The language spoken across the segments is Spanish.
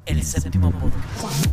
El Séptimo Podcast.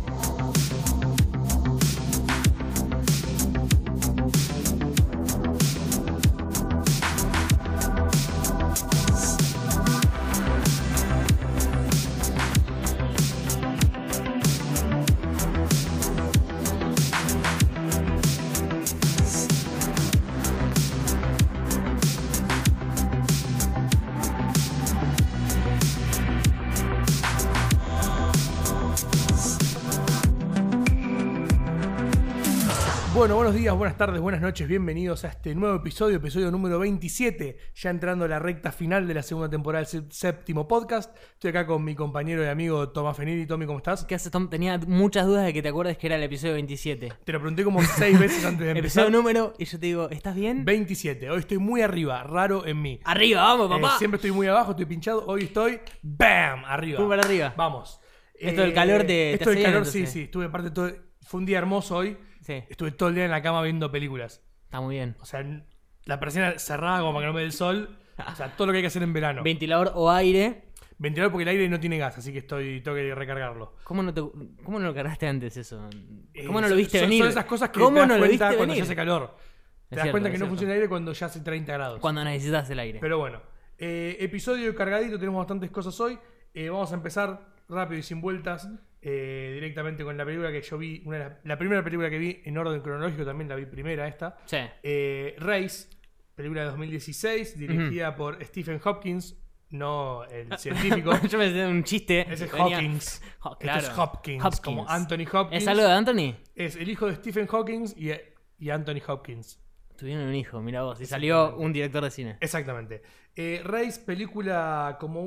Bueno, buenos días, buenas tardes, buenas noches, bienvenidos a este nuevo episodio número 27, ya entrando a la recta final de la segunda temporada del Séptimo Podcast. Estoy acá con mi compañero y amigo Tomás Fenili. Tommy, ¿cómo estás? ¿Qué haces, Tom? Tenía muchas dudas de que te acuerdes que era el episodio 27. Te lo pregunté como 6 veces antes de empezar. Episodio número, y yo te digo, ¿estás bien? 27, hoy estoy muy arriba, raro en mí. ¡Arriba, vamos, papá! Siempre estoy muy abajo, estoy pinchado, hoy estoy ¡bam! Arriba. Pum para arriba. Vamos. Esto del calor te Esto del hace calor, bien, entonces. sí, estuve aparte todo... Fue un día hermoso hoy. Sí, Estuve todo el día en la cama viendo películas. está muy bien. O sea, la persiana cerrada como para que no me dé el sol. O sea, todo lo que hay que hacer en verano. Ventilador o aire. Ventilador porque el aire no tiene gas, así que tengo que recargarlo. ¿Cómo no lo cargaste antes eso? ¿Cómo no lo viste son, venir? Son esas cosas que ¿Cómo te das no lo cuenta viste cuando venir? ya hace calor. Te das cierto, cuenta que es no cierto. funciona el aire cuando ya hace 30 grados. Cuando necesitas el aire. Pero bueno, episodio cargadito, tenemos bastantes cosas hoy. Vamos a empezar rápido y sin vueltas. Directamente con la película que yo vi, la primera película que vi en orden cronológico, también la vi primera esta. Sí. Race, película de 2016, dirigida por Stephen Hopkins, no el científico. Yo me hice un chiste. Ese es Venía- Hawkins. Claro. Esto es Hopkins, como Anthony Hopkins. ¿Es algo de Anthony? Es el hijo de Stephen Hawking y Anthony Hopkins. Tuvieron un hijo, mira vos. Y salió un director de cine. Exactamente. Race, película como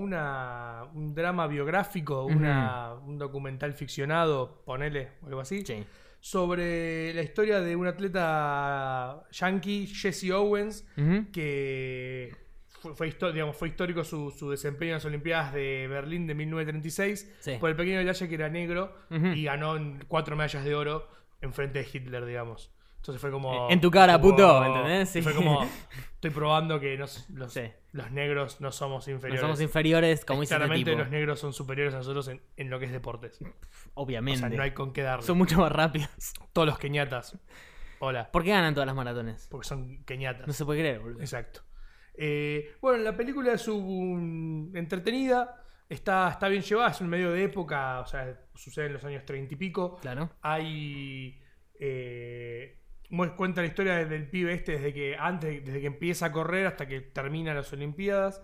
un drama biográfico, un documental ficcionado, ponele, o algo así, Sí. sobre la historia de un atleta yankee, Jesse Owens, Ujú. que fue histórico su desempeño en las Olimpiadas de Berlín de 1936, Sí. por el pequeño detalle que era negro, Ujú. y ganó 4 medallas de oro en frente de Hitler, digamos. Entonces fue como... En tu cara, como- puto, ¿entendés? Sí. Fue como... Estoy probando que Sí. los negros no somos No inferiores. somos inferiores, como dice este Claramente tipo. los negros son superiores a nosotros en lo que es deportes. O Obviamente. sea, no hay con qué darle. Son mucho más rápidos. Todos los keñatas. Hola. ¿Por qué ganan todas las maratones? Porque son keñatas. No se puede creer, boludo. Exacto. Bueno, la película es entretenida. Está bien llevada. Es un medio de época. O sea, sucede en los años 30 y pico. Claro. Hay... cuenta la historia del pibe este desde que empieza a correr hasta que termina las Olimpiadas.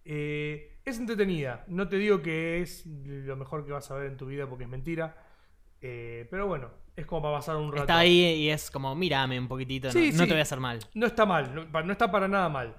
Es entretenida. No te digo que es lo mejor que vas a ver en tu vida porque es mentira. Pero bueno, es como para pasar un rato. Está ahí y es como, mírame un poquitito, Sí, no sí. te voy a hacer mal. No está mal, no está para nada mal.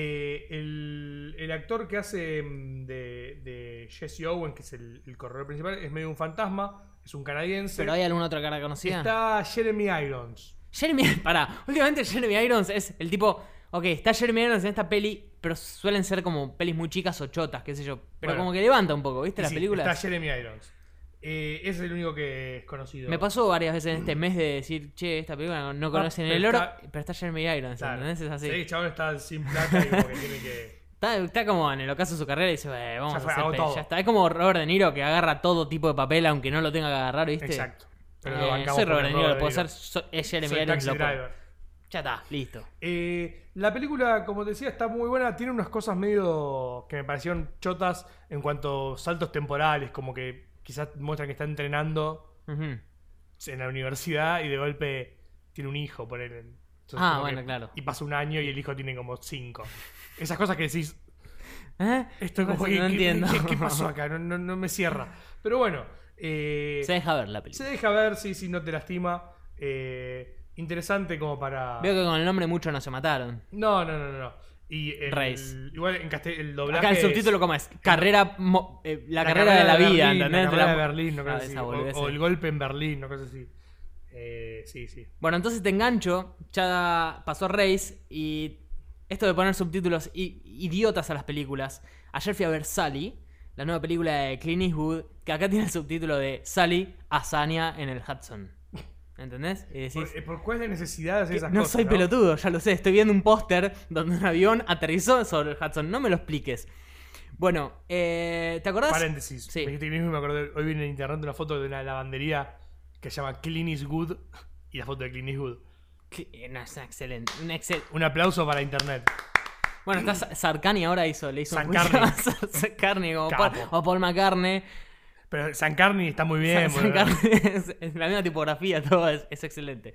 El actor que hace de Jesse Owens, que es el corredor principal, es medio un fantasma, es un canadiense. ¿Pero hay alguna otra cara conocida? Está Jeremy Irons. Jeremy, pará, últimamente Jeremy Irons es el tipo, ok, está Jeremy Irons en esta peli, pero suelen ser como pelis muy chicas o chotas, qué sé yo. Pero Bueno. como que levanta un poco, ¿viste? Y Las sí, películas. Está Jeremy Irons. Es el único que es conocido. Me pasó varias veces en este mes de decir, che, esta película no conocen pero el oro, está- pero está Jeremy Irons, Claro. ¿entendés? Es así. Sí, el chabón está sin plata y como que tiene que... Está como en el ocaso de su carrera y dice, vamos Ya a fue, hacer hago todo. ya está. Es como Robert De Niro que agarra todo tipo de papel aunque no lo tenga que agarrar, ¿viste? Exacto. Pero lo bancamos soy por Robert el De Niro, lo Robert puedo De Niro. hacer, es Jeremy Soy Irons, Taxi lo puedo. Driver. Ya está, listo. La película, como te decía, está muy buena. Tiene unas cosas medio que me parecieron chotas en cuanto a saltos temporales, como que quizás muestran que está entrenando Ujú. en la universidad y de golpe tiene un hijo, por él. Entonces, Ah, como bueno, que- claro. Y pasa un año y el hijo tiene como 5. Esas cosas que decís, ¿Eh? esto No como sé, que, no entiendo. ¿qué pasó acá? No me cierra. Pero bueno, Se deja ver la se película. deja ver, sí, no te lastima. Interesante como para... Veo que con el nombre mucho no se mataron. No. Y Race. Igual en el doblaje Acá el es- subtítulo, ¿cómo es? Carrera, la carrera carrera de la vida, Berlín, ¿entendés? La carrera de Berlín, no Ah, cosas así. esa boludez, O sí. el golpe en Berlín, no cosas así. Sí. Bueno, entonces te engancho. Ya pasó Race y esto de poner subtítulos idiotas a las películas. Ayer fui a ver Sally, la nueva película de Clint Eastwood, que acá tiene el subtítulo de Sally hazaña en el Hudson. ¿Entendés? Y decís, ¿Por cuál es la necesidad de hacer esas no cosas? soy pelotudo, ya lo sé. Estoy viendo un póster donde un avión aterrizó sobre el Hudson. No me lo expliques. Bueno, ¿te acordás? Paréntesis. Sí. Me dijiste Clint Eastwood, me acordé. Hoy vi en internet una foto de una lavandería que se llama Clint Eastwood y la foto de Clint Eastwood. No, es excelente. Un aplauso para internet. Bueno, está Sarkani ahora le hizo un Sancarni. juicio a Sarkani como Capo. o Paul McCartney. Pero Sancarni está muy bien. Sancarni es la misma tipografía, todo es excelente.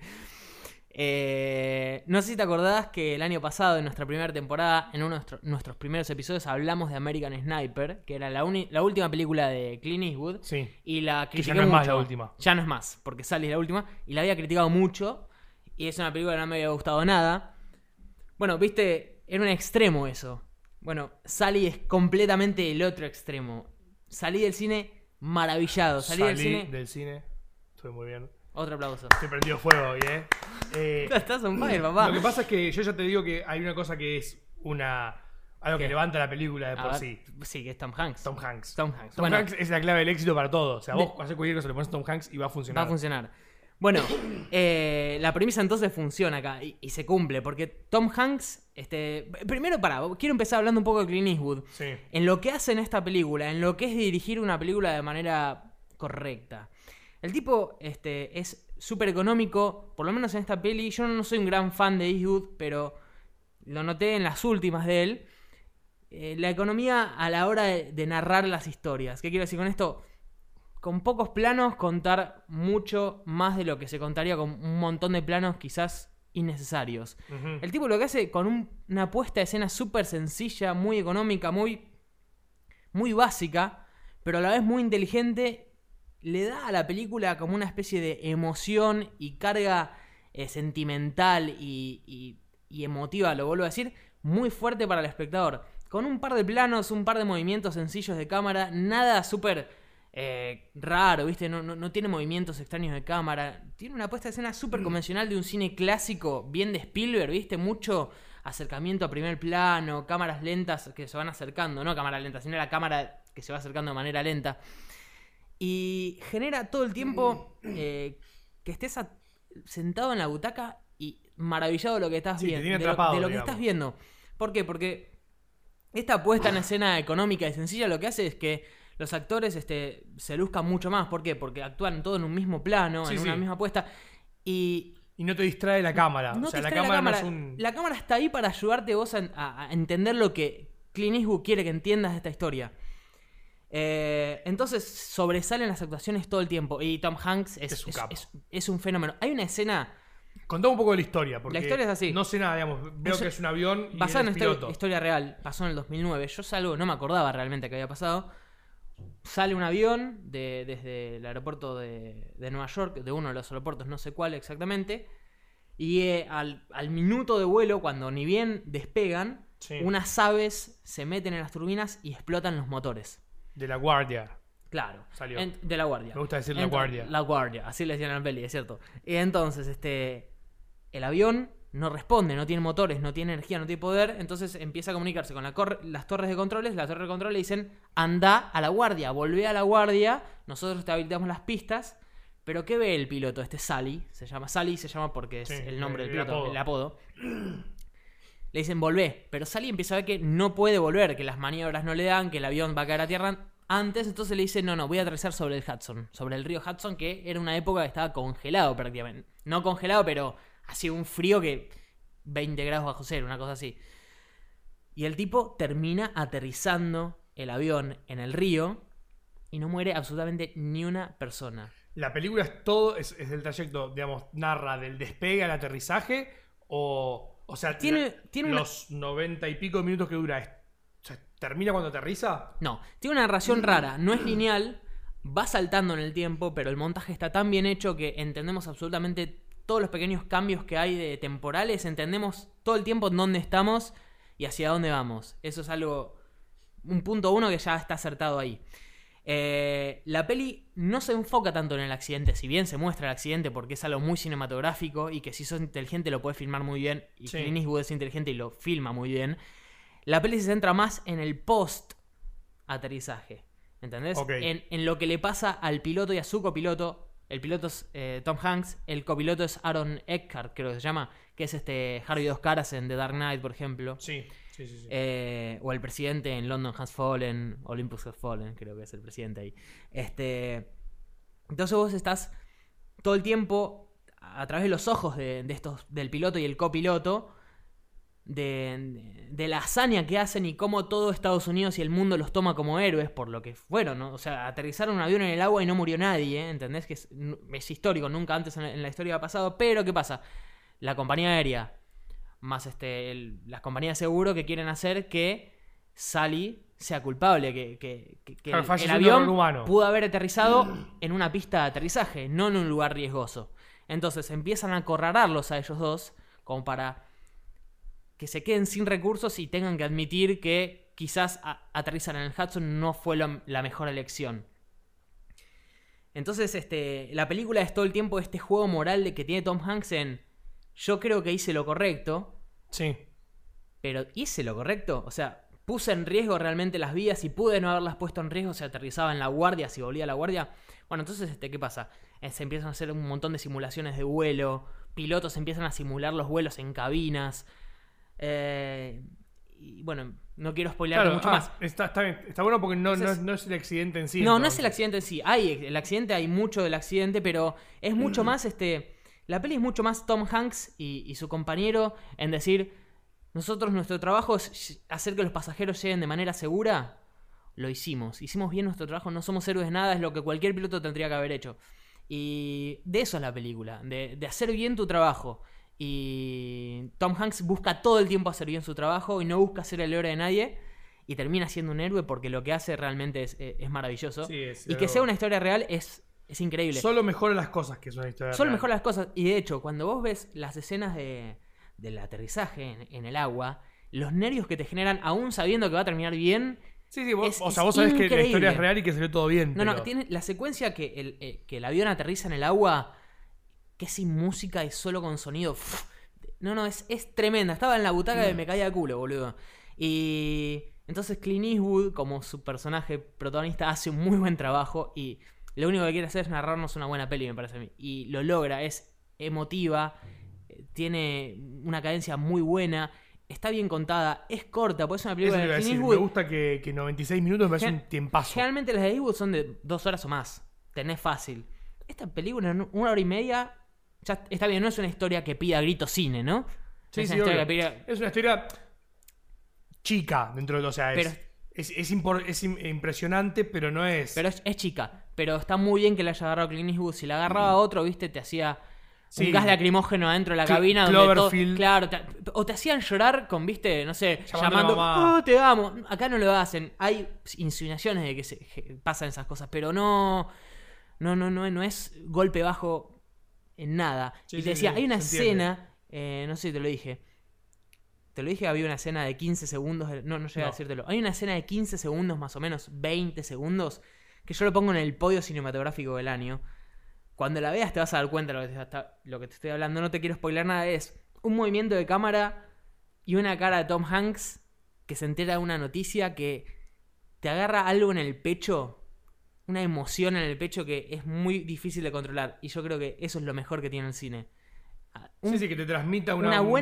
No sé si te acordás que el año pasado, en nuestra primera temporada, en uno de nuestros primeros episodios, hablamos de American Sniper, que era la última película de Clint Eastwood. Sí. Y la Que critiqué ya no es más mucho. la última. Ya no es más, porque Sally es la última. Y la había criticado mucho. Y es una película que no me había gustado nada. Bueno, viste, era un extremo eso. Bueno, Sally es completamente el otro extremo. Salí del cine maravillado. Salí del cine. Estuve muy bien. Otro aplauso. Estoy prendido fuego hoy, Estás on fire, papá. Lo que pasa es que yo ya te digo que hay una cosa que es algo ¿Qué? que levanta la película de A por ver, sí. Sí, que es Tom Hanks. Tom Hanks. Tom Hanks. Tom Bueno, Hanks es la clave del éxito para todo. O sea, vos De- haces cualquier cosa, le pones Tom Hanks y va a funcionar. va a funcionar. Bueno, la premisa entonces funciona acá y se cumple, porque Tom Hanks, primero quiero empezar hablando un poco de Clint Eastwood. Sí. En lo que hace en esta película, en lo que es dirigir una película de manera correcta. El tipo es súper económico, por lo menos en esta peli. Yo no soy un gran fan de Eastwood, pero lo noté en las últimas de él. La economía a la hora de narrar las historias. ¿Qué quiero decir con esto? Con pocos planos contar mucho más de lo que se contaría con un montón de planos quizás innecesarios. Ujú. El tipo lo que hace con una puesta de escena súper sencilla, muy económica, muy básica, pero a la vez muy inteligente, le da a la película como una especie de emoción y carga sentimental y emotiva, lo vuelvo a decir, muy fuerte para el espectador. Con un par de planos, un par de movimientos sencillos de cámara, nada súper raro, ¿viste? No tiene movimientos extraños de cámara. Tiene una puesta de escena súper convencional de un cine clásico, bien de Spielberg, ¿viste? Mucho acercamiento a primer plano, cámaras lentas que se van acercando, no cámara lenta, sino la cámara que se va acercando de manera lenta. Y genera todo el tiempo que estés sentado en la butaca y maravillado de lo que estás Sí, te viendo. tiene De lo atrapado, que digamos. estás viendo. ¿Por qué? Porque esta puesta en escena económica y sencilla lo que hace es que los actores se luzcan mucho más. ¿Por qué? Porque actúan todos en un mismo plano, Sí, en una sí. misma puesta. Y Y no te distrae la cámara. no o sea, te la distrae cámara no es un. La cámara está ahí para ayudarte vos a entender lo que Clint Eastwood quiere que entiendas de esta historia. Entonces sobresalen las actuaciones todo el tiempo. Y Tom Hanks Es un capo. es un fenómeno. Hay una escena Contame un poco de la historia. Porque La historia es así. No sé nada, digamos. Veo que es un avión y basada en eres esta piloto. historia real. Pasó en el 2009. Yo salgo, no me acordaba realmente que había pasado. Sale un avión desde el aeropuerto de Nueva York, de uno de los aeropuertos, no sé cuál exactamente. Y al minuto de vuelo, cuando ni bien despegan, Sí. unas aves se meten en las turbinas y explotan los motores. De la guardia. Claro. Salió. De la guardia. Me gusta decir la guardia. La guardia, así le decían en la peli, es cierto. Y entonces, el avión no responde, no tiene motores, no tiene energía, no tiene poder. Entonces empieza a comunicarse con las torres de controles. Las torres de control le dicen, anda a la guardia, volvé a la guardia. Nosotros te habilitamos las pistas. Pero ¿qué ve el piloto? Sally, se llama porque es Sí, el nombre del el piloto, apodo. el apodo. Le dicen, volvé. Pero Sally empieza a ver que no puede volver, que las maniobras no le dan, que el avión va a caer a tierra antes. Entonces le dice, no, voy a aterrizar sobre el Hudson, sobre el río Hudson, que era una época que estaba congelado prácticamente. No congelado, pero hacía un frío que 20 grados bajo cero, una cosa así. Y el tipo termina aterrizando el avión en el río y no muere absolutamente ni una persona. La película es todo, es el trayecto, digamos, narra del despegue al aterrizaje o sea, Tiene los 90 y pico de minutos que dura. O sea, ¿termina cuando aterriza? No, tiene una narración rara, no es lineal, va saltando en el tiempo, pero el montaje está tan bien hecho que entendemos absolutamente todos los pequeños cambios que hay de temporales, entendemos todo el tiempo en dónde estamos y hacia dónde vamos. Eso es un punto uno que ya está acertado ahí. La peli no se enfoca tanto en el accidente, si bien se muestra el accidente porque es algo muy cinematográfico y que si sos inteligente lo puedes filmar muy bien, y Sí. Clint Eastwood es inteligente y lo filma muy bien. La peli se centra más en el post aterrizaje, ¿entendés? Ok. En lo que le pasa al piloto y a su copiloto. El piloto es Tom Hanks, el copiloto es Aaron Eckhart, creo que se llama, que es Harvey Dos Caras en The Dark Knight, por ejemplo. Sí. Sí, sí, sí. O el presidente en London Has Fallen, Olympus Has Fallen, creo que es el presidente ahí. Entonces vos estás todo el tiempo a través de los ojos de estos, del piloto y el copiloto, de la hazaña que hacen y cómo todo Estados Unidos y el mundo los toma como héroes por lo que fueron, ¿no? O sea, aterrizaron un avión en el agua y no murió nadie, ¿eh? ¿Entendés? Que es histórico, nunca antes en la historia ha pasado. Pero, ¿qué pasa? La compañía aérea más las compañías de seguro que quieren hacer que Sully sea culpable, que Claro, el falleció un avión error humano. pudo haber aterrizado en una pista de aterrizaje, no en un lugar riesgoso. Entonces empiezan a acorralarlos a ellos dos como para que se queden sin recursos y tengan que admitir que quizás aterrizar en el Hudson no fue la mejor elección. Entonces la película es todo el tiempo este juego moral de que tiene Tom Hanks en yo creo que hice lo correcto, Sí. pero ¿hice lo correcto? O sea, ¿puse en riesgo realmente las vidas y pude no haberlas puesto en riesgo si aterrizaba en la guardia, si volvía a la guardia? Bueno, entonces, ¿qué pasa? Se empiezan a hacer un montón de simulaciones de vuelo, pilotos empiezan a simular los vuelos en cabinas. Y bueno, no quiero spoilear mucho más. Está bien. Está bueno porque Entonces, no es el accidente en sí. No, no entonces. es el accidente en sí. Hay mucho del accidente, pero es mucho más la peli es mucho más Tom Hanks y su compañero en decir, nuestro trabajo es hacer que los pasajeros lleguen de manera segura. Lo hicimos bien nuestro trabajo, no somos héroes de nada, es lo que cualquier piloto tendría que haber hecho. Y de eso es la película, de hacer bien tu trabajo. Y Tom Hanks busca todo el tiempo hacer bien su trabajo y no busca ser el héroe de nadie. Y termina siendo un héroe porque lo que hace realmente es maravilloso. Sí, es y que sea una historia real es increíble. Solo mejora las cosas que es una historia Solo real. mejora las cosas. Y de hecho, cuando vos ves las escenas del aterrizaje en el agua, los nervios que te generan, aún sabiendo que va a terminar bien. Sí, sí, vos es sabés que la increíble. historia es real y que salió todo bien. No, pero... tiene la secuencia que el avión aterriza en el agua, que es sin música y solo con sonido. No, es tremenda. Estaba en la butaca y me caía de culo, boludo. Y entonces Clint Eastwood, como su personaje protagonista, hace un muy buen trabajo y lo único que quiere hacer es narrarnos una buena peli, me parece a mí. Y lo logra, es emotiva, tiene una cadencia muy buena, está bien contada, es corta, porque es una película Eso te iba de a Clint decir, Eastwood. me gusta que 96 minutos me parece un tiempazo. Generalmente las de Eastwood son de 2 horas o más. Tenés fácil. Esta película en 1 hora y media ya está bien, no es una historia que pida grito cine, ¿no? Sí, es sí, una historia obvio. que pida... Es una historia chica dentro de todo. O sea, Pero- es impresionante, pero no es... Pero es chica. Pero está muy bien que la haya agarrado Clint Eastwood. Si la agarraba otro, viste, te hacía Sí. un gas lacrimógeno adentro de la cabina. Cloverfield. Claro, o te hacían llorar con, viste, no sé, Llamando a llamando, mamá. oh, te amo. Acá no lo hacen. Hay insinuaciones de que pasan esas cosas, pero no es golpe bajo en nada. Sí, y sí, te decía, sí, hay una se entiende. escena, no sé si te lo dije. Te lo dije, había una escena de 15 segundos. No llegué a No. decírtelo. Hay una escena de 15 segundos, más o menos, 20 segundos, que yo lo pongo en el podio cinematográfico del año. Cuando la veas te vas a dar cuenta de lo que te estoy hablando. No te quiero spoiler nada. Es un movimiento de cámara y una cara de Tom Hanks que se entera de una noticia que te agarra algo en el pecho, una emoción en el pecho que es muy difícil de controlar. Y yo creo que eso es lo mejor que tiene el cine. Sí, que te transmita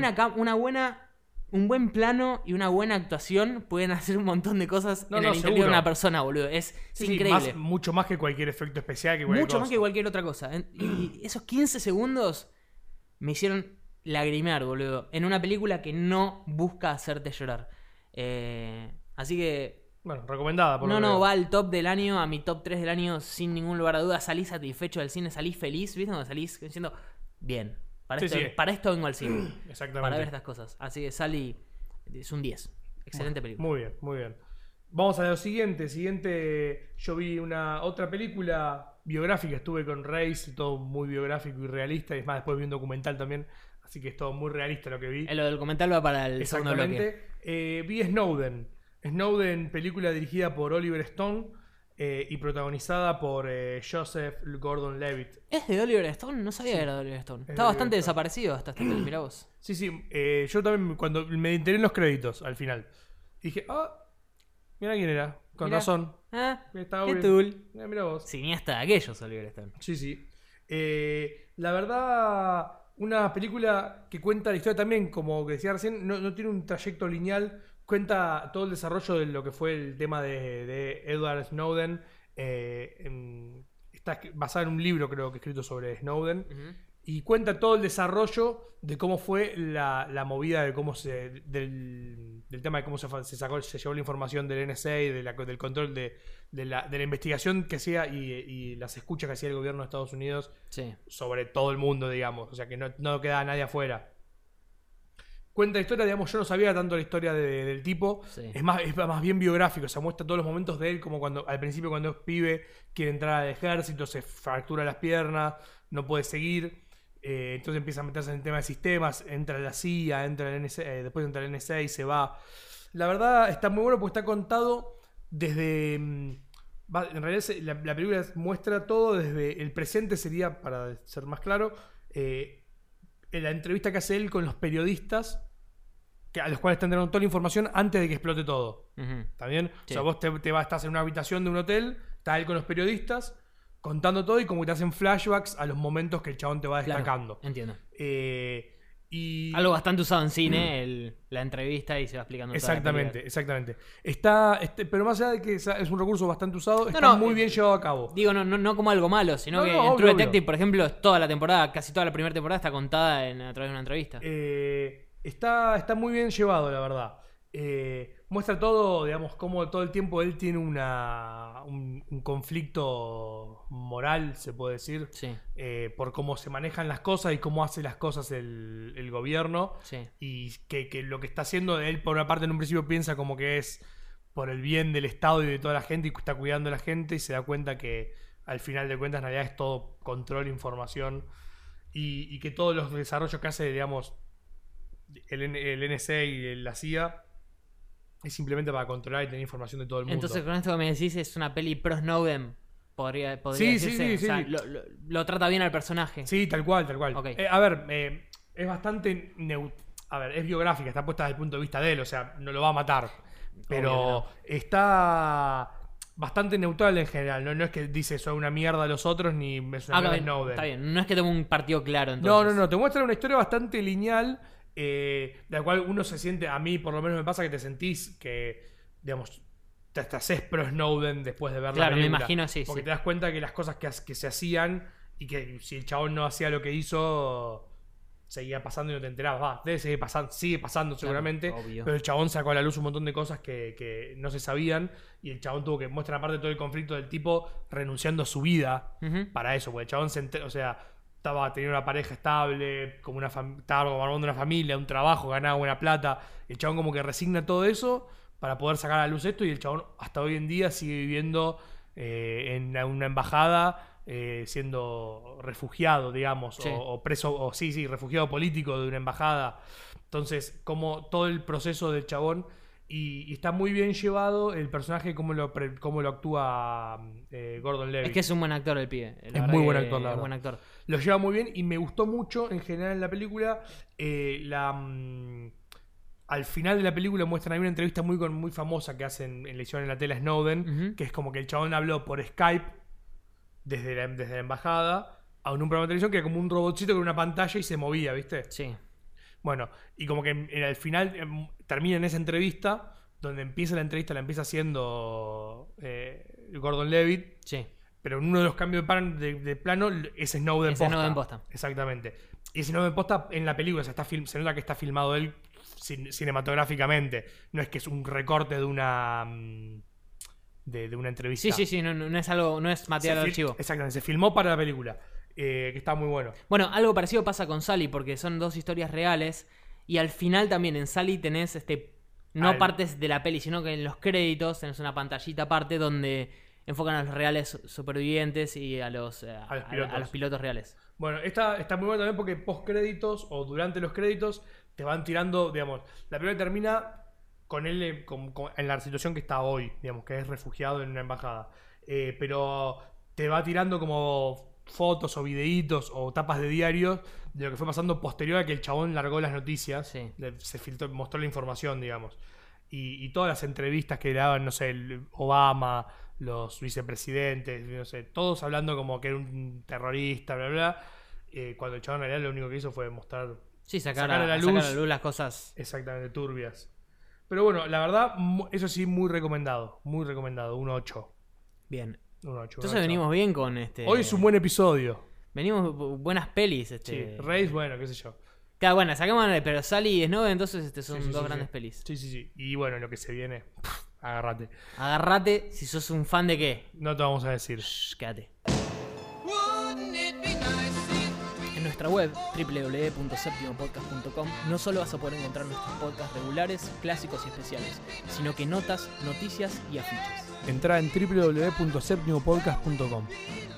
Un buen plano y una buena actuación pueden hacer un montón de cosas en el interior seguro. de una persona, boludo. Es Sí, increíble. Mucho más que cualquier efecto especial. Que cualquier Mucho más cosa. que cualquier otra cosa. Y esos 15 segundos me hicieron lagrimear, boludo. En una película que no busca hacerte llorar. Así que... Bueno, recomendada por lo que veo. va al top del año, a mi top 3 del año, sin ningún lugar a duda. Salís satisfecho del cine, salís feliz, ¿viste? Cuando salís diciendo, bien, Sí, sí. para esto vengo al cine. Exactamente. Para ver estas cosas. Así que Sally es un 10. Excelente película. Muy bien, muy bien. Vamos a lo siguiente. Yo vi otra película biográfica. Estuve con Reis, todo muy biográfico y realista. Y es más, después vi un documental también. Así que es todo muy realista lo que vi. Lo del comentario va para el segundo bloque. Exactamente. Vi Snowden. Snowden, película dirigida por Oliver Stone y protagonizada por Joseph Gordon-Levitt. ¿Es de Oliver Stone? No sabía que era de Oliver Stone. Está de bastante Oliver Stone. desaparecido hasta esta peli, mirá vos. Sí, sí. Yo también, cuando me enteré en los créditos al final, dije, mira quién era. Con Mirá. razón. Qué Estaba bien. tool. Mira vos. Cineasta de aquellos, Oliver Stone. Sí, sí. La verdad, una película que cuenta la historia también, como que decía recién, no tiene un trayecto lineal cuenta todo el desarrollo de lo que fue el tema de Edward Snowden. Está basado en un libro, creo que escrito sobre Snowden. Y cuenta todo el desarrollo de cómo fue la movida de cómo del tema de cómo se llevó la información del NSA, del control de la investigación que hacía y las escuchas que hacía el gobierno de Estados Unidos sobre todo el mundo, digamos. O sea, que no quedaba nadie afuera. Cuenta la historia, digamos, yo no sabía tanto la historia del tipo. Es más bien biográfico, o sea, muestra todos los momentos de él, como cuando al principio cuando es pibe, quiere entrar al ejército, se fractura las piernas, no puede seguir. Entonces empieza a meterse en el tema de sistemas, entra la CIA, entra el NSA, después entra el NSA y se va. La verdad está muy bueno porque está contado desde... En realidad la película muestra todo desde el presente, sería, para ser más claro, en la entrevista que hace él con los periodistas, a los cuales están dando toda la información antes de que explote todo. ¿Está bien? Sí. O sea, vos estás en una habitación de un hotel, está él con los periodistas contando todo y como que te hacen flashbacks a los momentos que el chabón te va destacando. Claro, entiendo. Y algo bastante usado en cine, la entrevista y se va explicando. Exactamente. Pero más allá de que es un recurso bastante usado, está muy bien llevado a cabo. Digo, no como algo malo, sino que en True Detective, por ejemplo, toda la temporada, casi toda la primera temporada está contada a través de una entrevista. Está muy bien llevado, la verdad. Muestra todo, digamos, cómo todo el tiempo él tiene un conflicto moral, se puede decir, por cómo se manejan las cosas y cómo hace las cosas el gobierno. Y que lo que está haciendo él, por una parte, en un principio piensa como que es por el bien del Estado y de toda la gente y está cuidando a la gente, y se da cuenta que al final de cuentas en realidad es todo control, información, y que todos los desarrollos que hace, digamos, el NSA y la CIA es simplemente para controlar y tener información de todo el mundo. Entonces, con esto que me decís, es una peli pro Snowden, podría decirse. Sí. O sea, lo trata bien al personaje. Sí, tal cual. Okay. Es bastante es biográfica, está puesta desde el punto de vista de él, o sea, no lo va a matar. Pero está bastante neutral en general, no es que dice soy una mierda a los otros ni es una mierda Snowden. Está bien, no es que tenga un partido claro entonces. No, te muestra una historia bastante lineal, de la cual uno se siente, a mí por lo menos me pasa que te sentís que, digamos, te haces pro Snowden después de ver la película. Claro, me imagino, sí. Porque te das cuenta que las cosas que se hacían y que si el chabón no hacía lo que hizo, seguía pasando y no te enterabas. Sigue pasando seguramente, obvio. Pero el chabón sacó a la luz un montón de cosas que no se sabían y el chabón tuvo que mostrar aparte todo el conflicto del tipo renunciando a su vida para eso, porque el chabón estaba teniendo una pareja estable, estaba armando una familia, un trabajo, ganaba buena plata. El chabón como que resigna todo eso para poder sacar a la luz esto, y el chabón hasta hoy en día sigue viviendo en una embajada, siendo refugiado, digamos, o preso, refugiado político de una embajada. Entonces, como todo el proceso del chabón, y está muy bien llevado el personaje, cómo lo actúa Gordon Levitt. Es que es un buen actor el pibe. Es muy buen actor, la verdad. Buen actor. Lo lleva muy bien y me gustó mucho en general en la película. Al final de la película muestran, hay una entrevista muy famosa que hacen en la tele Snowden, que es como que el chabón habló por Skype desde la embajada a un programa de televisión que era como un robotcito con una pantalla y se movía, ¿viste? Sí. Bueno, y como que al final termina en esa entrevista, donde empieza la entrevista, la empieza haciendo Gordon Levitt. Sí. Pero en uno de los cambios de plano es Snowden posta. Snowden posta. Exactamente. Y Snowden posta en la película, se nota que está filmado él cinematográficamente. No es que es un recorte de una entrevista. Sí, no es algo, no es material de archivo. Exactamente, se filmó para la película. Que está muy bueno. Bueno, algo parecido pasa con Sally, porque son dos historias reales. Y al final también en Sally tenés partes de la peli, sino que en los créditos tenés una pantallita aparte donde enfocan a los reales supervivientes y a los pilotos reales. Bueno, está muy bueno también porque post créditos o durante los créditos te van tirando, digamos, la película termina con él en la situación que está hoy, digamos, que es refugiado en una embajada. Pero te va tirando como fotos o videitos o tapas de diarios de lo que fue pasando posterior a que el chabón largó las noticias. Sí. Se filtró, mostró la información, digamos. Y todas las entrevistas que le daban, no sé, el Obama, los vicepresidentes, no sé, todos hablando como que era un terrorista, bla, bla. Cuando el chabón en realidad lo único que hizo fue mostrar... Sí, sacar a la luz las cosas... Exactamente, turbias. Pero bueno, la verdad, eso sí, muy recomendado. Muy recomendado. Un 8. Bien. Un 8. Entonces venimos bien con este. Hoy es un buen episodio. Venimos buenas pelis. Sí, Reis, bueno, qué sé yo. Claro, bueno, sacamos pero Sally y Snow, entonces son Sí, dos sí, grandes sí. pelis. Sí. Y bueno, lo que se viene, agárrate. Agarrate si sos un fan de qué. No te vamos a decir. Shh, quédate. En nuestra web www.septimopodcast.com no solo vas a poder encontrar nuestros podcasts regulares, clásicos y especiales, sino que notas, noticias y afiches. Entrá en www.septimopodcast.com.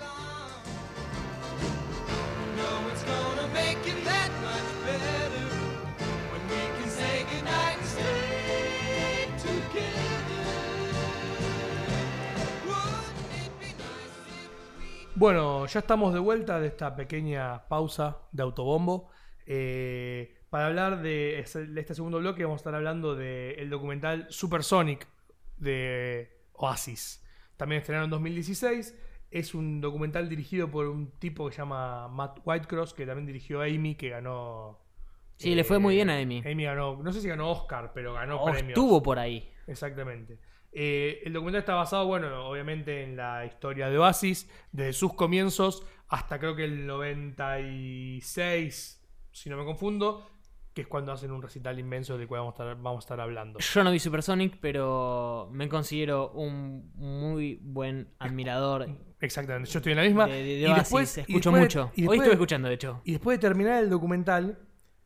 Bueno, ya estamos de vuelta de esta pequeña pausa de autobombo. Para hablar de este segundo bloque vamos a estar hablando del documental Supersonic de Oasis. También estrenaron en 2016. Es un documental dirigido por un tipo que se llama Matt Whitecross, que también dirigió Amy, que ganó... Sí, le fue muy bien a Amy. Amy ganó, no sé si ganó Oscar, pero ganó premios. Estuvo por ahí. Exactamente. El documental está basado, bueno, obviamente en la historia de Oasis, desde sus comienzos hasta creo que el 96, si no me confundo, que es cuando hacen un recital inmenso del cual vamos a estar hablando. Yo no vi Supersonic, pero me considero un muy buen admirador. Exactamente, yo estoy en la misma. De Oasis, escucho mucho. Hoy estuve escuchando, de hecho. Y después de terminar el documental,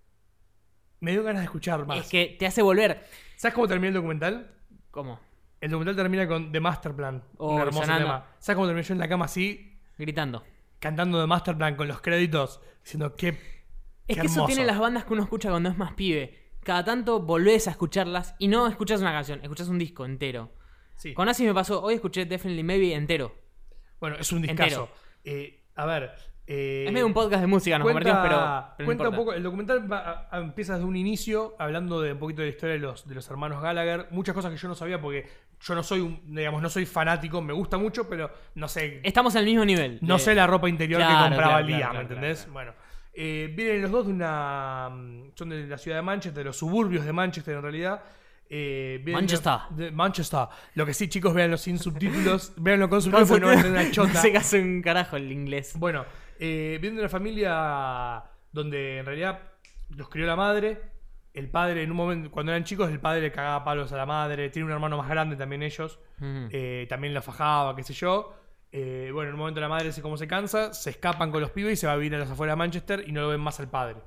me dio ganas de escuchar más. Es que te hace volver. ¿Sabes cómo termina el documental? ¿Cómo? El documental termina con The Masterplan, Oh, un hermoso sonando. tema. ¿Sabes cómo terminé yo en la cama así, Gritando. cantando The Masterplan con los créditos, diciendo qué Es que hermoso. eso tiene las bandas que uno escucha cuando es más pibe. Cada tanto volvés a escucharlas y no escuchás una canción, escuchás un disco entero. Sí. Con Oasis me pasó, hoy escuché Definitely Maybe entero. Bueno, es un discazo. A ver. Es medio un podcast de música, nos convertimos, pero no cuenta un importa. poco. El documental empieza desde un inicio, hablando de un poquito de la historia de los hermanos Gallagher. Muchas cosas que yo no sabía porque yo no soy no soy fanático, me gusta mucho, pero no sé. Estamos al mismo nivel. No sé la ropa interior Claro, que compraba claro, Liam, claro, ¿me entendés? claro. Bueno. Vienen los dos de son de la ciudad de Manchester, de los suburbios de Manchester en realidad. Manchester. De Manchester. Lo que sí, chicos, véanlo sin subtítulos. Véanlo con subtítulos porque no van a entender una chota. No se hace un carajo el inglés. Bueno, vienen de una familia donde en realidad los crió la madre. El padre, en un momento, cuando eran chicos, el padre le cagaba palos a la madre. Tiene un hermano más grande también ellos. También la fajaba, qué sé yo. Bueno, en un momento la madre, como se cansa, se escapan con los pibes y se va a vivir a las afueras de Manchester y no lo ven más al padre.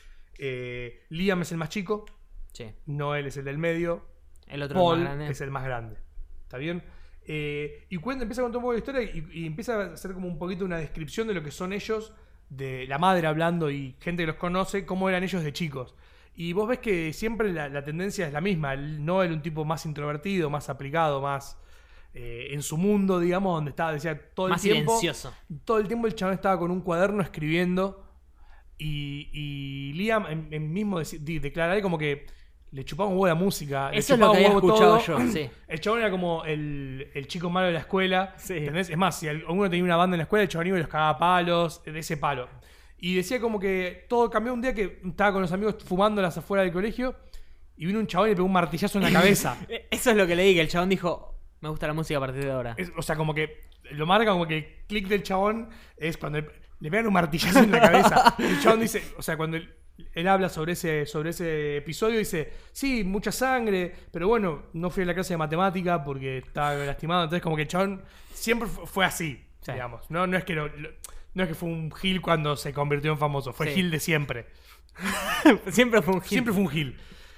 Liam es el más chico. Sí. Noel es el del medio. El otro Paul más grande. es el más grande. ¿Está bien? Y empieza a contar un poco de historia y empieza a hacer como un poquito una descripción de lo que son ellos, de la madre hablando y gente que los conoce, cómo eran ellos de chicos. Y vos ves que siempre la tendencia es la misma. Noel, un tipo más introvertido, más aplicado, más en su mundo, digamos, donde estaba, decía, todo el Más tiempo. silencioso. Todo el tiempo el chabón estaba con un cuaderno escribiendo. Y Liam mismo declara como que le chupaba un huevo la música. le Eso es lo chupaba que un había huevo escuchado todo. yo, sí. El chabón era como el chico malo de la escuela. Sí. ¿Entendés? Es más, si alguno tenía una banda en la escuela, el chabón iba y los cagaba a palos, de ese palo. Y decía como que todo cambió un día que estaba con los amigos fumando a las afueras del colegio y vino un chabón y le pegó un martillazo en la cabeza. Eso es lo que leí, que el chabón dijo, me gusta la música a partir de ahora. O sea, como que lo marca como que el clic del chabón es cuando le pegan un martillazo en la cabeza. El chabón dice, o sea, cuando él habla sobre ese episodio, dice, sí, mucha sangre, pero bueno, no fui a la clase de matemática porque estaba lastimado. Entonces como que el chabón siempre fue así, Sí. digamos. No es que no es que fue un gil cuando se convirtió en famoso, fue Sí. gil de siempre. Siempre fue un hit. Siempre fue un gil.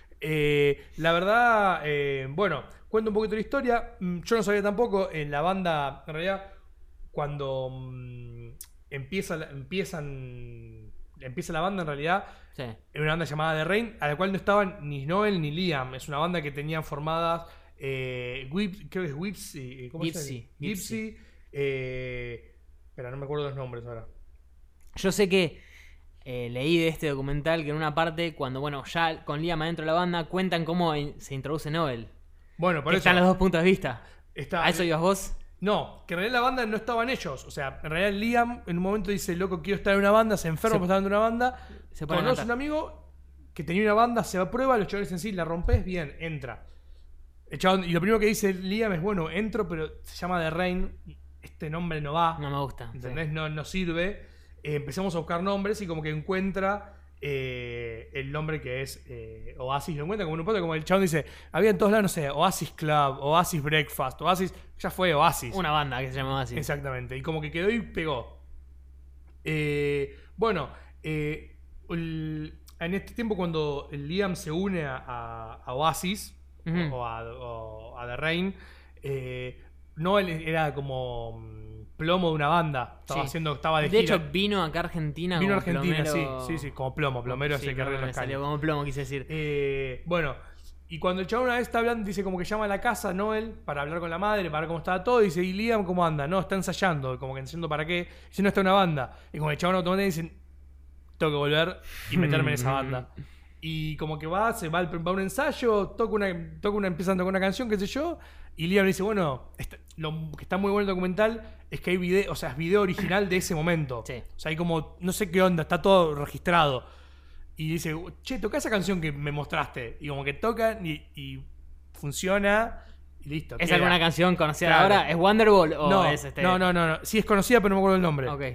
La verdad, bueno, cuento un poquito la historia. Yo no sabía tampoco, en la banda, en realidad, cuando empieza la banda, en realidad, Sí. era una banda llamada The Rain, a la cual no estaban ni Noel ni Liam. Es una banda que tenían formadas, creo que es Gypsy. ¿Cómo se llama? Gypsy. Espera, no me acuerdo los nombres ahora. Yo sé que leí de este documental que en una parte, cuando, bueno, ya con Liam adentro de la banda, cuentan cómo se introduce Noel. Bueno, por Que eso están los dos puntos de vista. está, ¿A eso ibas vos? No, que en realidad la banda no estaban ellos. O sea, en realidad Liam en un momento dice, loco, quiero estar en una banda, se enferma por estar en una banda. Se pone a Conoce cantar. un amigo que tenía una banda, se va a prueba, los chavales dicen, sí, la rompes, bien, entra. El chabón, y lo primero que dice Liam es, bueno, entro, pero se llama The Rain. Este nombre no va. No me gusta. ¿Entendés? Sí. No sirve. Empezamos a buscar nombres y como que encuentra el nombre que es Oasis. Lo encuentra como en un punto, como el chabón dice, había en todos lados, no sé, Oasis Club, Oasis Breakfast, Oasis. Ya fue Oasis. Una banda que se llamaba así. Exactamente. Y como que quedó y pegó. Bueno, en este tiempo cuando Liam se une a Oasis Ujú. o a The Rain, Noel era como plomo de una banda. Estaba de De gira. hecho, vino acá a Argentina Vino a como Argentina, plomero. sí, como plomo. Plomero es Sí, el que arregla me los salió caños. como plomo, quise decir. Bueno, y cuando el chabón una vez está hablando, dice como que llama a la casa Noel para hablar con la madre, para ver cómo estaba todo. Y dice, ¿y Liam cómo anda? No, está ensayando. Como que ensayando para qué. Si no está una banda. Y como el chabón automáticamente dice, tengo que volver y meterme en esa banda. Y como que se va a un ensayo, empiezan a tocar una canción, qué sé yo. Y Liam le dice, bueno, lo que está muy bueno el documental es que hay video, o sea, es video original de ese momento. Sí. O sea, hay como, no sé qué onda, está todo registrado. Y dice, che, toca esa canción que me mostraste. Y como que tocan y funciona y listo. ¿Es queda. alguna canción conocida Claro. ahora? ¿Es Wonderwall o No, es este? no. Sí es conocida, pero no me acuerdo el nombre. Ok.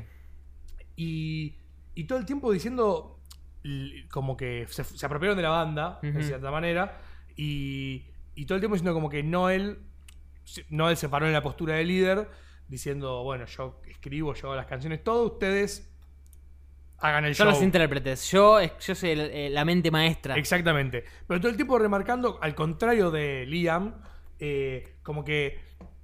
Y todo el tiempo diciendo como que se apropiaron de la banda, Ujú. de cierta manera, y todo el tiempo diciendo como que Noel se paró en la postura de líder, diciendo, bueno, yo escribo, yo hago las canciones, todo, ustedes hagan el Son show. los intérpretes. Yo soy la mente maestra. Exactamente. Pero todo el tiempo remarcando, al contrario de Liam, como que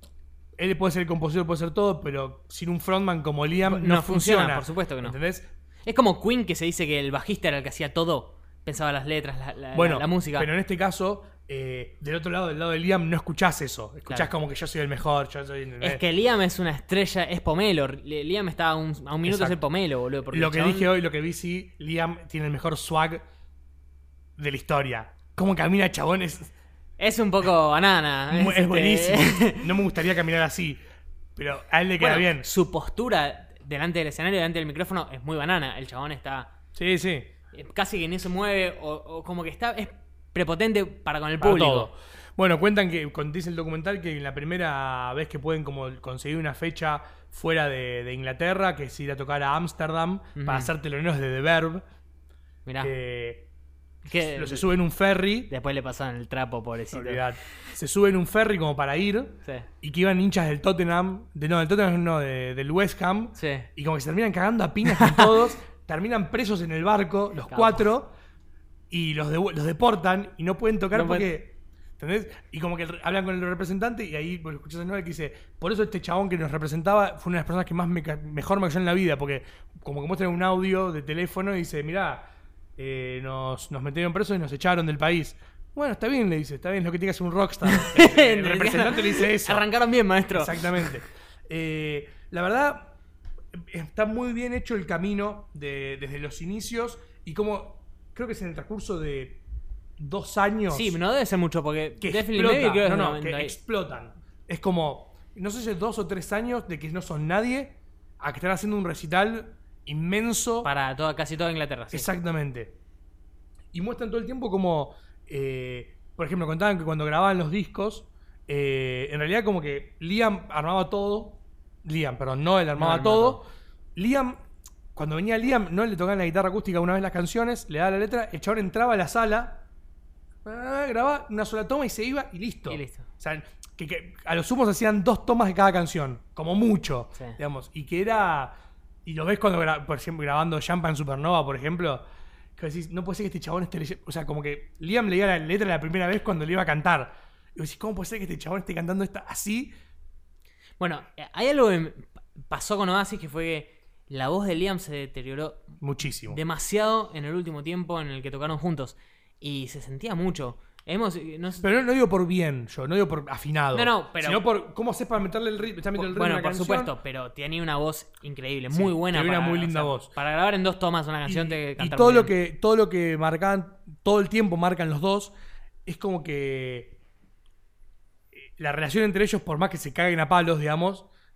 él puede ser el compositor, puede ser todo, pero sin un frontman como Liam no funciona. por supuesto que no. ¿Entendés? Es como Queen, que se dice que el bajista era el que hacía todo. Pensaba las letras, Bueno, la música. pero en este caso, del otro lado, del lado de Liam, no escuchás eso. Escuchás Claro. como que yo soy el mejor, yo soy... Es que Liam es una estrella, es pomelo. Liam está a un minuto de Exacto. ser pomelo, boludo. Porque Lo el que chabón- dije hoy, lo que vi, sí, Liam tiene el mejor swag de la historia. Cómo camina, chabón, es Es un poco banana. es buenísimo. No me gustaría caminar así, pero a él le queda Bueno, bien. su postura delante del escenario, delante del micrófono, es muy banana. El chabón está Sí. casi que ni se mueve o como que es prepotente para con el Para público. todo. Bueno, cuentan que, dice el documental, que en la primera vez que pueden como conseguir una fecha fuera de Inglaterra, que es ir a tocar a Ámsterdam para hacer teloneros de The Verb, Mirá, que que se sube en un ferry, después le pasaron el trapo, pobrecito. olvidad, se sube en un ferry como para ir, Sí. y que iban hinchas del Tottenham, del West Ham, Sí. y como que se terminan cagando a piñas con todos, terminan presos en el barco, los Capos. cuatro, y los deportan y no pueden tocar No porque... ¿Entendés? Y como que hablan con el representante y ahí vos escuchás a Noel que dice, por eso este chabón que nos representaba fue una de las personas que mejor me cayó en la vida, porque como que muestran un audio de teléfono y dice, mirá, nos metieron presos y nos echaron del país. Bueno, está bien, le dice, está bien, es lo que tiene que hacer un rockstar. El representante le dice eso. Arrancaron bien, maestro. Exactamente. La verdad, está muy bien hecho el camino desde los inicios y como creo que es en el transcurso de 2 años Sí, no debe ser mucho porque que Definitely explota. Maybe creo que es No, del que 90 y- explotan. Es como, no sé si 2 o 3 años de que no son nadie a que están haciendo un recital inmenso. para casi toda Inglaterra. Sí. Exactamente. Y muestran todo el tiempo como, por ejemplo, contaban que cuando grababan los discos, en realidad como que Liam armaba todo. Noel armaba armaba todo. Liam, cuando venía Liam, Noel le tocaban la guitarra acústica una vez las canciones, le daba la letra, el chabón entraba a la sala, grababa una sola toma y se iba y listo. Y listo. O sea, que a los sumos hacían 2 tomas de cada canción, como mucho, Sí. digamos. Y que era... Y lo ves cuando, por ejemplo, grabando Champagne Supernova, por ejemplo, que decís, no puede ser que este chabón esté leyendo... O sea, como que Liam leía la letra la primera vez cuando le iba a cantar. Y vos decís, ¿cómo puede ser que este chabón esté cantando esta así? Bueno, hay algo que pasó con Oasis que fue que la voz de Liam se deterioró Muchísimo. demasiado en el último tiempo en el que tocaron juntos. Y se sentía mucho. No sé- Pero no digo por bien, yo, no digo por afinado. No, pero- Sino por cómo haces para meterle el ritmo. bueno, por supuesto, pero tenía una voz increíble, Sí, muy buena. tenía una para- muy linda o sea, voz. Para grabar en 2 tomas una canción Y, te y cantar todo muy lo bien. que marcan, todo el tiempo marcan los dos, es como que la relación entre ellos, por más que se caguen a palos, digamos,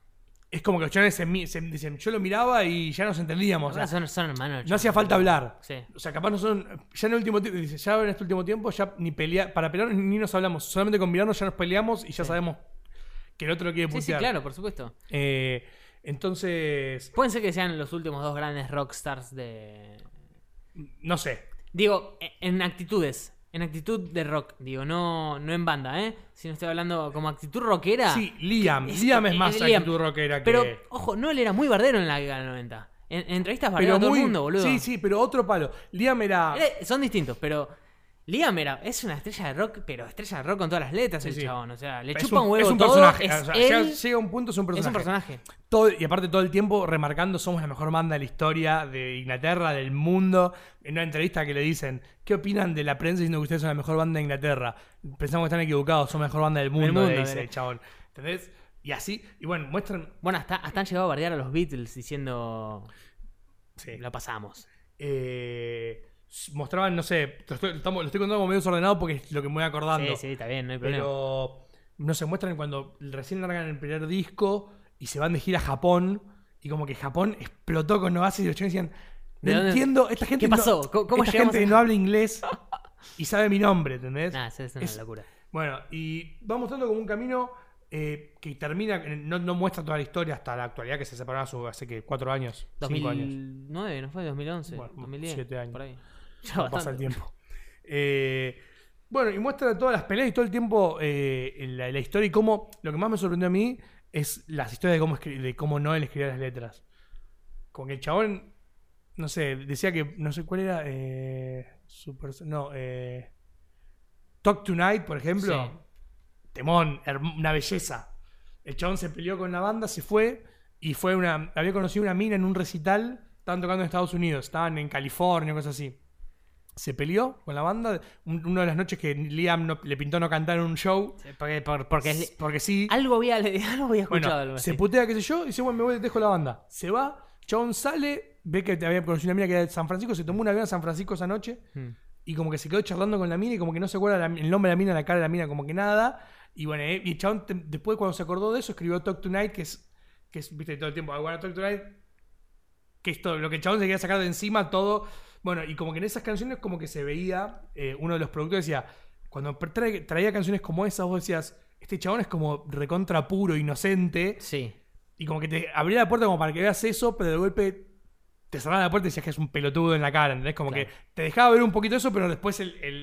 es como que los chavales dicen, yo lo miraba y ya nos entendíamos. O sea, Son hermanos. no hacía falta hablar. Sí. O sea, capaz no son. Ya en el último tiempo, dice, ya en este último tiempo, ya ni para pelear ni nos hablamos. Solamente con mirarnos ya nos peleamos y ya sabemos que el otro lo quiere Sí, putear. sí, claro, por supuesto. Entonces. Pueden ser que sean los últimos dos grandes rockstars de. No sé. Digo, en actitudes. En actitud de rock, digo, no en banda, ¿eh? Si no estoy hablando como actitud rockera. Sí, Liam. Liam es más Liam. actitud rockera que. Pero, ojo, no, él era muy bardero en la década del 90. En entrevistas pero bardeaba a todo el mundo, boludo. Sí, pero otro palo. Liam era. Son distintos, pero Liam es una estrella de rock, pero estrella de rock con todas las letras, el Sí. chabón. O sea, le Es chupa un huevo es un todo. personaje. Es O sea, él, llega un punto, es un personaje. es un personaje. Y aparte todo el tiempo remarcando, somos la mejor banda de la historia de Inglaterra, del mundo. En una entrevista que le dicen, ¿qué opinan de la prensa diciendo que ustedes son la mejor banda de Inglaterra? Pensamos que están equivocados, son la mejor banda del mundo, le dice el chabón. ¿Entendés? Y así, y bueno, muestran... Bueno, hasta han llegado a bardear a los Beatles diciendo... Sí. Lo pasamos. Mostraban, no sé, lo estoy contando como medio desordenado porque es lo que me voy acordando. Sí, está bien, no hay problema. Pero, no sé, muestran cuando recién largan el primer disco y se van de gira a Japón y como que Japón explotó con Oasis y los chicos decían, ¿De dónde? entiendo, esta gente ¿Qué pasó? ¿Cómo esta llegamos gente a- no habla inglés y sabe mi nombre, ¿entendés? Nah, es una locura. Bueno, y va mostrando como un camino que termina, no muestra toda la historia hasta la actualidad, que se separaron hace que 4 años, 5 años. 2009, ¿no fue? 2011, Bueno, 2010. 7 años. Por ahí. Ya No bastante. pasa el tiempo. Bueno, y muestra todas las peleas y todo el tiempo la historia y cómo. Lo que más me sorprendió a mí es las historias de cómo Noel escribía las letras. Con que el chabón, no sé, decía que, no sé cuál era. Talk Tonight, por ejemplo. Sí. Temón, una belleza. El chabón se peleó con la banda, se fue y había conocido una mina en un recital. Estaban tocando en Estados Unidos, estaban en California, cosas así. Se peleó con la banda. Una de las noches que Liam le pintó no cantar en un show. Sí, porque sí. algo había escuchado. Bueno, algo se así. putea, qué sé yo, y dice, bueno, me voy, dejo la banda. Se va, chabón sale, ve que había conocido una mina que era de San Francisco, se tomó un avión a San Francisco esa noche, y como que se quedó charlando con la mina, y como que no se acuerda el nombre de la mina, la cara de la mina, como que nada. Y bueno, y el chabón, después cuando se acordó de eso, escribió Talk Tonight, que es viste, todo el tiempo, bueno, Talk Tonight, que es todo, lo que el chabón se quería sacar de encima, todo. Bueno, y como que en esas canciones como que se veía, uno de los productores decía, cuando traía canciones como esas, vos decías, este chabón es como recontra puro, inocente, Sí. y como que te abría la puerta como para que veas eso, pero de golpe te cerraba la puerta y decías que es un pelotudo en la cara, ¿entendés? Como Claro. que te dejaba ver un poquito eso, pero después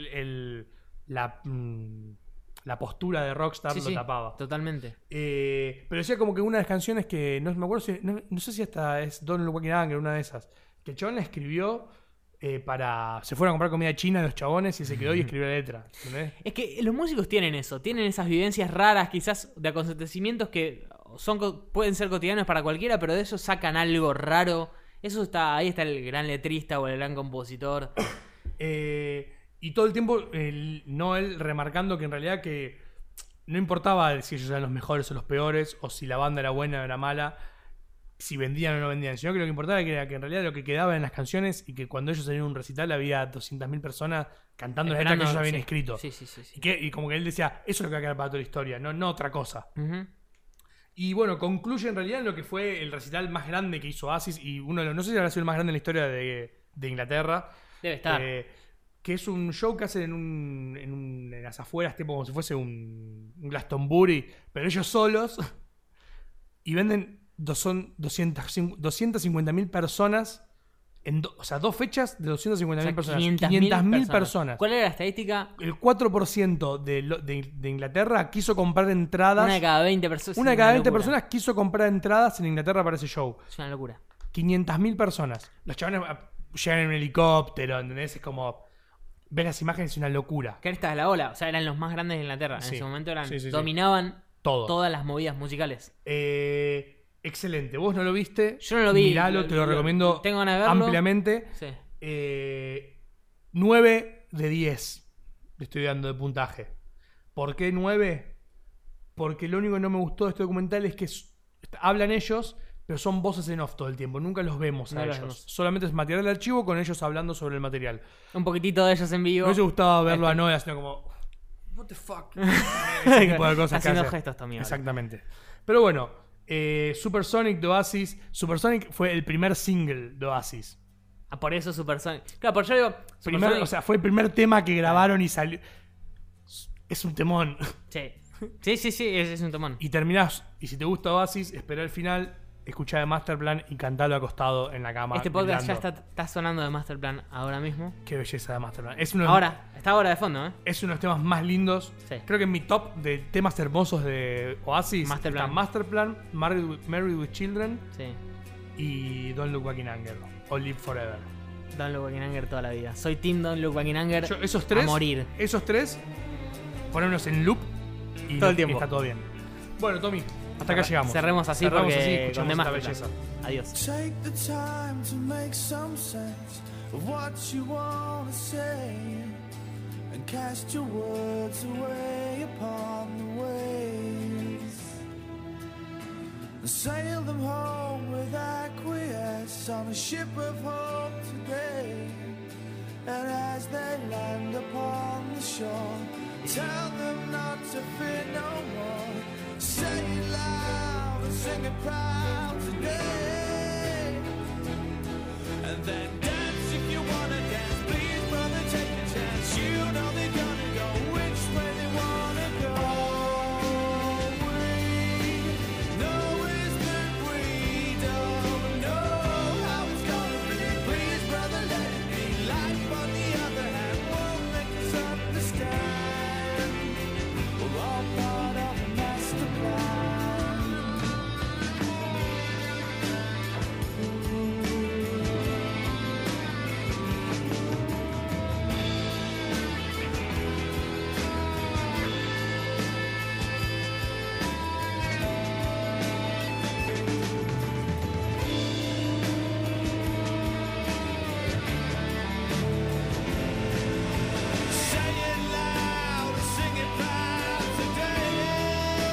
la postura de Rockstar Sí, lo sí, tapaba. totalmente. Pero decía como que una de las canciones que no me acuerdo si, no sé si hasta es Donald Walking Anger, una de esas, que el chabón la escribió se fueron a comprar comida china los chabones y se quedó y escribió la letra, ¿entendés? Es que los músicos tienen eso, tienen esas vivencias raras, quizás de acontecimientos que pueden ser cotidianos para cualquiera, pero de eso sacan algo raro. Ahí está el gran letrista o el gran compositor. Y todo el tiempo Noel remarcando que en realidad que no importaba si ellos eran los mejores o los peores, o si la banda era buena o era mala, si vendían o no vendían, sino que lo que importaba era que en realidad lo que quedaba en las canciones y que cuando ellos salían a un recital había 200.000 personas cantando las letras que ellos habían Sí. escrito. Sí. Y como que él decía, eso es lo que va a quedar para toda la historia, no otra cosa. Ujú. Y bueno, concluye en realidad en lo que fue el recital más grande que hizo Oasis y uno de los, no sé si habrá sido el más grande en la historia de Inglaterra. Debe estar. Que es un show que hacen en las afueras, tipo como si fuese un Glastonbury, pero ellos solos. Y venden, son 250.000 personas, o sea, 2 fechas de 250.000 personas. 500.000 personas. ¿Cuál era la estadística? El 4% de Inglaterra quiso comprar entradas. Una de cada 20 personas. Una de Es cada una 20 locura. personas quiso comprar entradas en Inglaterra para ese show. Es una locura. 500.000 personas. Los chavales llegan en un helicóptero, ¿entendés? Es como... Ves las imágenes, es una locura. Que esta es la ola. O sea, eran los más grandes de Inglaterra. Sí. En ese momento Sí. dominaban Todo. todas las movidas musicales. Excelente. Vos no lo viste. Yo no lo vi. Miralo, te lo recomiendo tengo ganas de verlo. ampliamente. Sí. 9 de 10 le estoy dando de puntaje. ¿Por qué 9? Porque lo único que no me gustó de este documental es que hablan ellos, pero son voces en off todo el tiempo. Nunca los vemos No a los ellos. vemos. Solamente es material de archivo con ellos hablando sobre el material. Un poquitito de ellos en vivo. Me hubiese gustado verlo a Noel haciendo como... What the fuck. Ese tipo de cosas que Haciendo hace. gestos también. Exactamente. Pero bueno, Supersonic de Oasis. Supersonic fue el primer single de Oasis. Ah, por eso Supersonic. Claro, por yo digo. O sea, fue el primer tema que grabaron y salió. Es un temón. Sí. Sí, es un temón. Y terminás, y si te gusta Oasis, esperá el final, escuchá de Masterplan y cantalo acostado en la cama. Este podcast gritando. ya está sonando de Masterplan ahora mismo. Qué belleza de Masterplan. Está ahora de fondo, ¿eh? Es uno de los temas más lindos. Sí. Creo que en mi top de temas hermosos de Oasis Masterplan. está Masterplan, Married with Children Sí. y Don't Look Back in Anger o Live Forever. Don't Look Back in Anger toda la vida. Soy Team Don't Look Back in Anger. Esos tres, a morir. Esos tres, ponernos en loop y Todo el tiempo. y está todo bien. Bueno, Tommy, hasta acá llegamos. Cerremos así Cerramos porque así, con escuchamos The esta Masterplan. belleza. Adiós. Take the time to make some sense of what you want to say and cast your words away upon the waves and sail them home with acquiesce on a ship of hope today. And as they land upon the shore, tell them not to fear no more. Say it loud and sing it proud today. And then dance if you wanna dance. Please, brother, take a chance. You know they're gonna go which way they wanna go. We know is that we don't know how it's gonna be. Please, brother, let it be. Life, on the other hand, won't make us understand. We're all part of a master plan. Say it loud and sing it proud today.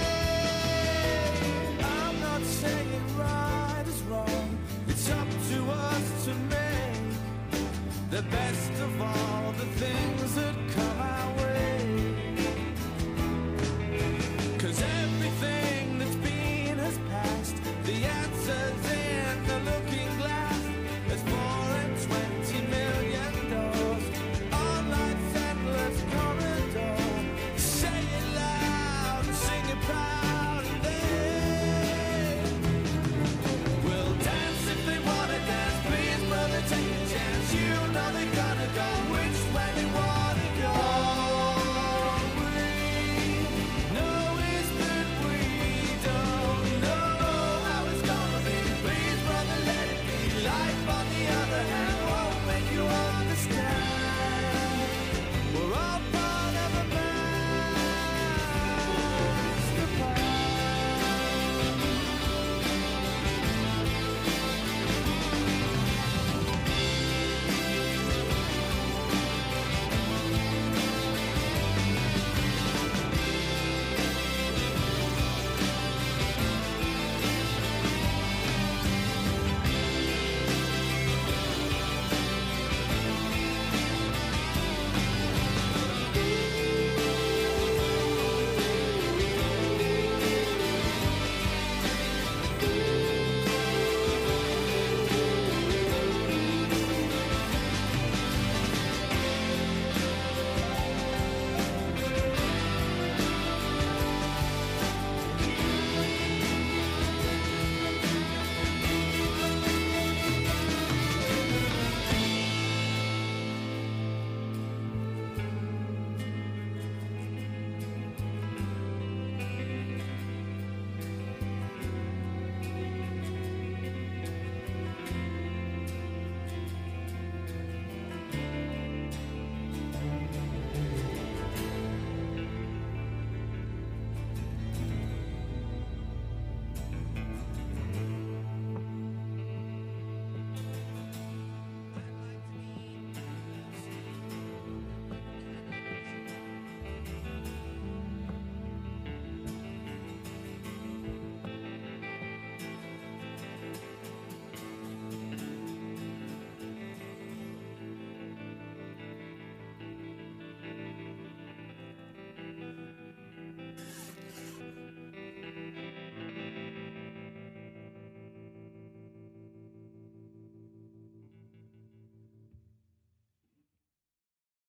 I'm not saying right is wrong. It's up to us to make the best